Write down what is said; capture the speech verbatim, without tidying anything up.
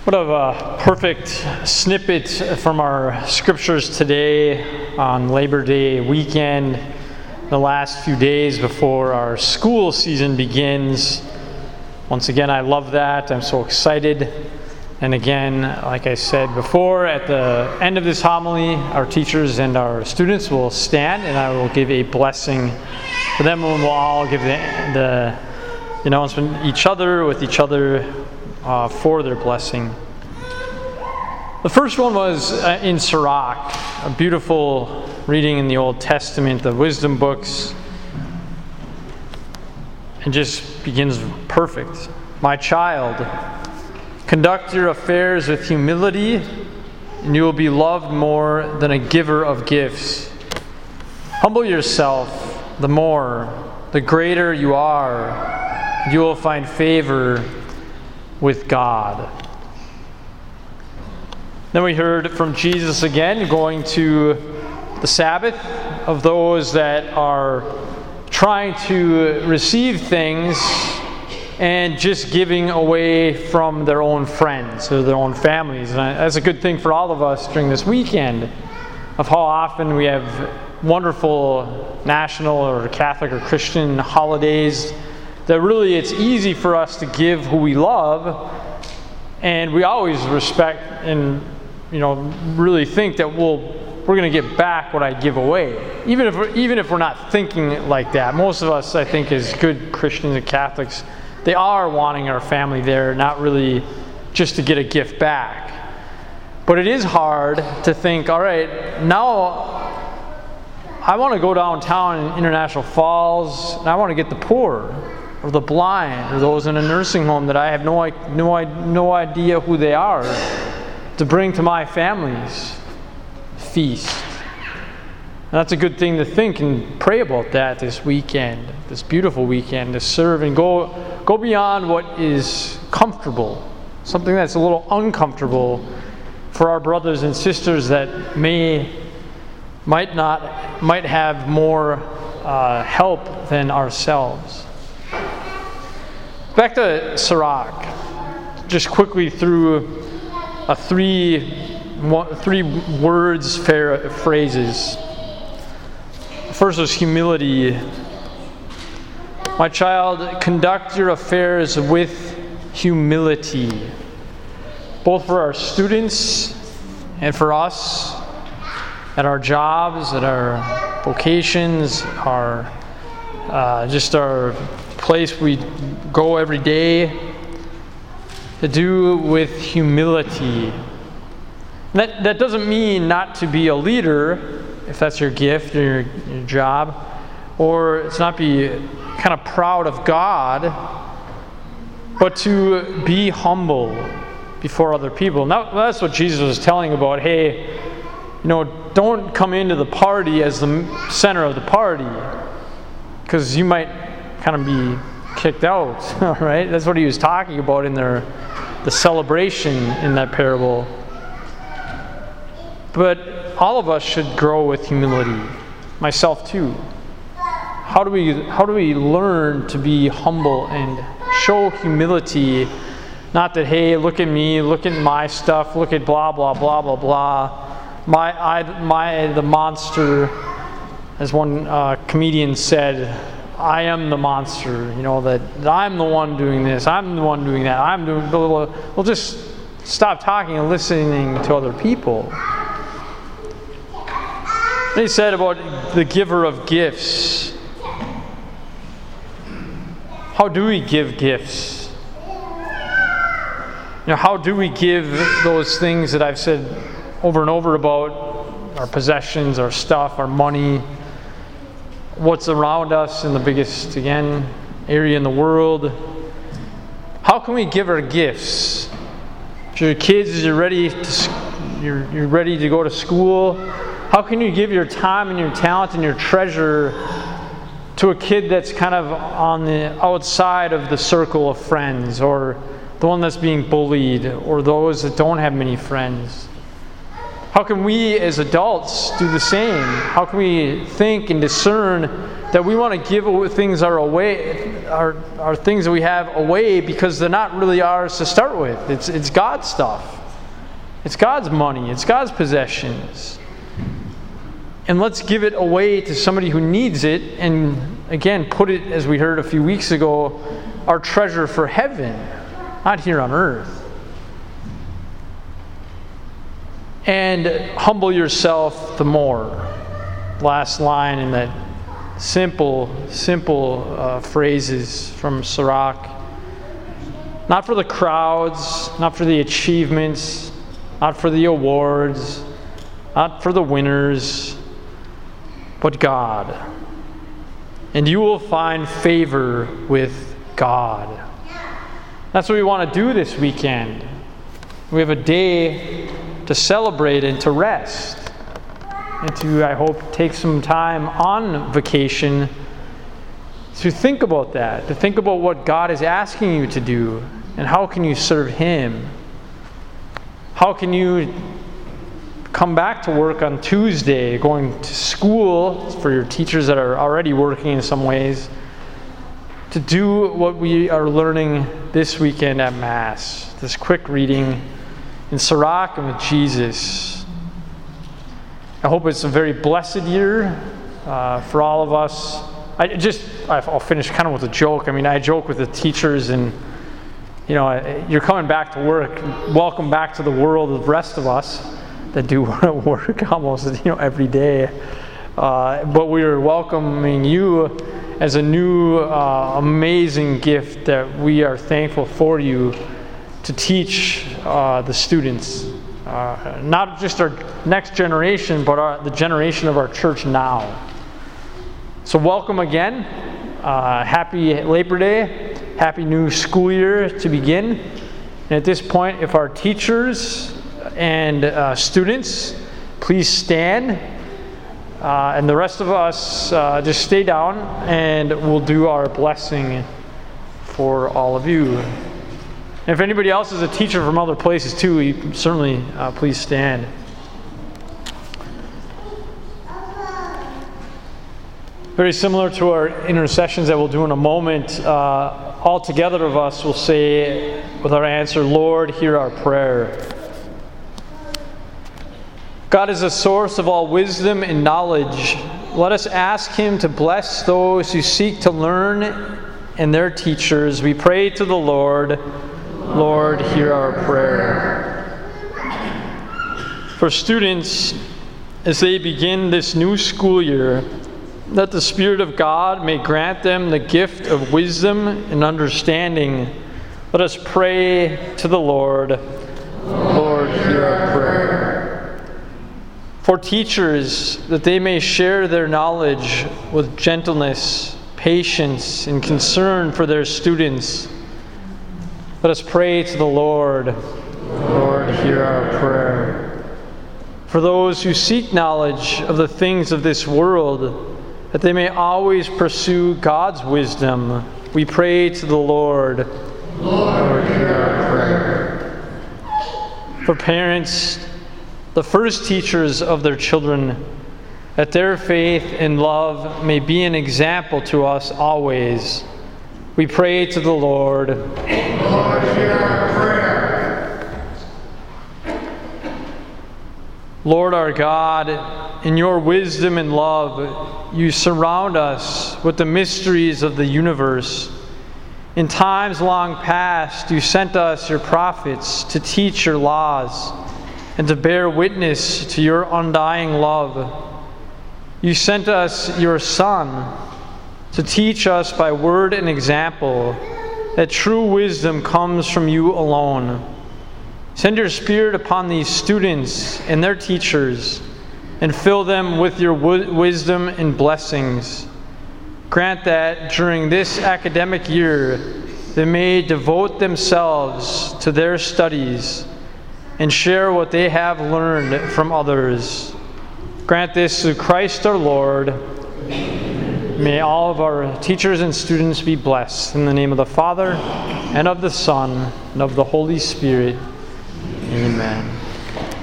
What a perfect snippet from our scriptures today on Labor Day weekend, the last few days before our school season begins. Once again, I love that. I'm so excited. And again, like I said before, at the end of this homily, our teachers and our students will stand and I will give a blessing for them, and we'll all give the, the announcement each other with each other Uh, for their blessing. The first one was uh, in Sirach, a beautiful reading in the Old Testament, the wisdom books, and just begins perfect. My child, conduct your affairs with humility, and you will be loved more than a giver of gifts. Humble yourself, the more, the greater you are, you will find favor with God. Then we heard from Jesus again, going to the Sabbath of those that are trying to receive things and just giving away from their own friends or their own families. And that's a good thing for all of us during this weekend, of how often we have wonderful national or Catholic or Christian holidays that really it's easy for us to give who we love, and we always respect and you know really think that we'll we're going to get back what I give away, even if we're, even if we're not thinking like that. Most of us, I think, as good Christians and Catholics, they are wanting our family there, not really just to get a gift back. But it is hard to think, all right, now I want to go downtown in International Falls and I want to get the poor or the blind, or those in a nursing home that I have no, no, no idea who they are, to bring to my family's feast. And that's a good thing to think and pray about that this weekend, this beautiful weekend, to serve and go, go beyond what is comfortable, something that's a little uncomfortable for our brothers and sisters that may, might not, might have more uh, help than ourselves. Back to Sirach, just quickly through a three, one, three words, phrases. First was humility. My child, conduct your affairs with humility, both for our students and for us, at our jobs, at our vocations, our uh, just our place we go every day, to do with humility. That that doesn't mean not to be a leader, if that's your gift or your, your job, or it's not be kind of proud of God, but to be humble before other people. Now that's what Jesus was telling about. Hey, you know, don't come into the party as the center of the party, because you might kind of be kicked out, right? That's what he was talking about in their the celebration in that parable. But all of us should grow with humility, myself too. How do we how do we learn to be humble and show humility? Not that, hey, look at me, look at my stuff, look at blah blah blah blah blah. My I my the monster, as one uh, comedian said, I am the monster, you know, that, that I'm the one doing this, I'm the one doing that, I'm doing blah, blah, blah. Well, just stop talking and listening to other people. He said about the giver of gifts. How do we give gifts? You know, how do we give those things that I've said over and over about, our possessions, our stuff, our money, what's around us in the biggest, again, area in the world? How can we give our gifts? To your kids, as you're ready to, you're, you're ready to go to school, how can you give your time and your talent and your treasure to a kid that's kind of on the outside of the circle of friends, or the one that's being bullied, or those that don't have many friends? How How can we as adults do the same? How can we think and discern that we want to give things our away, our, our things that we have away because they're not really ours to start with? It's, it's God's stuff. It's God's money. It's God's possessions. And let's give it away to somebody who needs it, and again, put it, as we heard a few weeks ago, our treasure for heaven, not here on earth. And humble yourself the more. Last line in that simple, simple uh, phrases from Sirach. Not for the crowds, not for the achievements, not for the awards, not for the winners, but God. And you will find favor with God. That's what we want to do this weekend. We have a day to celebrate and to rest. And to, I hope, take some time on vacation to think about that, to think about what God is asking you to do, and how can you serve Him. How can you come back to work on Tuesday, going to school for your teachers that are already working in some ways, to do what we are learning this weekend at Mass, this quick reading in Sirach and with Jesus. I hope it's a very blessed year uh, for all of us. I just, I'll finish kind of with a joke. I mean, I joke with the teachers, and you know, you're coming back to work. Welcome back to the world of the rest of us that do work almost, you know, every day. Uh, but we are welcoming you as a new, uh, amazing gift that we are thankful for you to teach uh, the students, uh, not just our next generation, but our, the generation of our church now. So welcome again. Uh, happy Labor Day. Happy new school year to begin. And at this point, if our teachers and uh, students, please stand. Uh, and the rest of us, uh, just stay down, and we'll do our blessing for all of you. And if anybody else is a teacher from other places too, you certainly uh, please stand. Very similar to our intercessions that we'll do in a moment, uh, all together of us will say with our answer, Lord, hear our prayer. God is the source of all wisdom and knowledge. Let us ask Him to bless those who seek to learn and their teachers. We pray to the Lord. Lord, hear our prayer. For students, as they begin this new school year, that the Spirit of God may grant them the gift of wisdom and understanding. Let us pray to the Lord. Lord, hear our prayer. For teachers, that they may share their knowledge with gentleness, patience, and concern for their students. Let us pray to the Lord. Lord, hear our prayer. For those who seek knowledge of the things of this world, that they may always pursue God's wisdom, we pray to the Lord. Lord, hear our prayer. For parents, the first teachers of their children, that their faith and love may be an example to us always, we pray to the Lord. Lord, hear our prayer. Lord our God, in your wisdom and love, you surround us with the mysteries of the universe. In times long past, you sent us your prophets to teach your laws and to bear witness to your undying love. You sent us your Son to teach us by word and example that true wisdom comes from you alone. Send your Spirit upon these students and their teachers, and fill them with your w- wisdom and blessings. Grant that during this academic year they may devote themselves to their studies and share what they have learned from others. Grant this through Christ our Lord. May all of our teachers and students be blessed. In the name of the Father, and of the Son, and of the Holy Spirit. Amen.